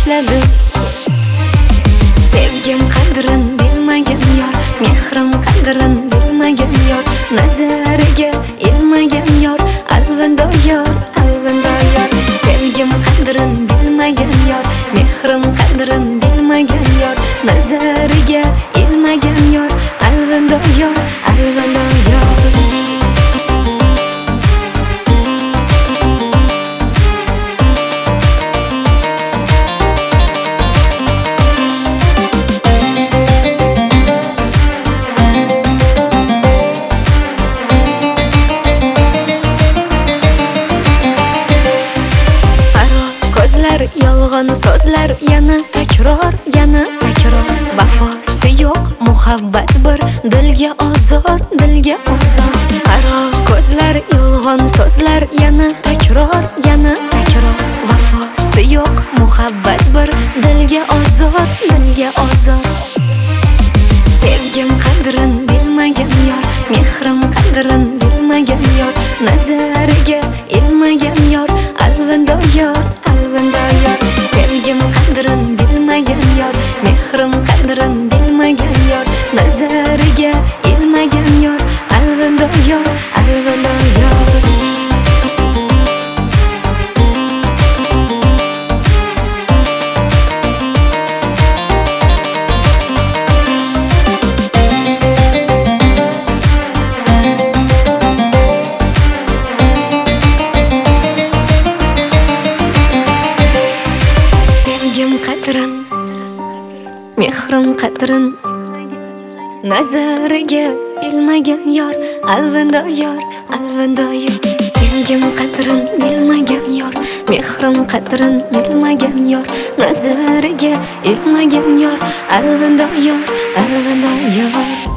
tashladim. Sevgim qadrin bilmagan yor, mehrim qadrin bilmagan yor, nazariga ilmagan yor, alvindo yor, alvindo yor. Sevgim qadrin bilmagan yor, mehrim qadrin bilmagan yor, nazariga ilmagan yor, alvindo yor, alvindo yor. Yolg'on so'zlar yana takror, yana takror. Vafosi yo'q muhabbat bir, dilga ozor, dilga ozor. Qaro ko'zlar, yolg'on so'zlar yana takror, yana takror. Vafosi yo'q muhabbat bir, dilga ozor, dilga ozor. Sevgim qadrin bilmagan yor, mehrim qadrin bilmagan yor, nazariga ilmagan yor, alvindo yor, alvindo yor. Sevgim qadrin bilmagan yor, mehrim qadrin bilmagan yor, nazariga ilmagan yor, alvindo yor, alvindo yor. Mehrim qadrin nazariga ilmagan yor, alvindo yor, alvindo yor. Sevgim qadrin bilmagan yor, mehrim qadrin bilmagan yor, nazariga ilmagan yor, alvindo yor, alvindo yor.